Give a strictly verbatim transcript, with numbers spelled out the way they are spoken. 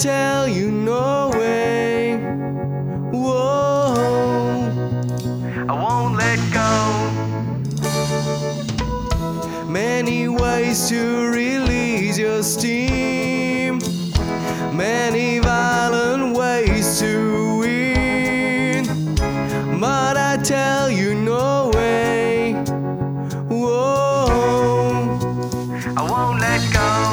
tell you no way. Whoa, I won't let go. Many ways to release your steam, many violent ways to win, but I tell you no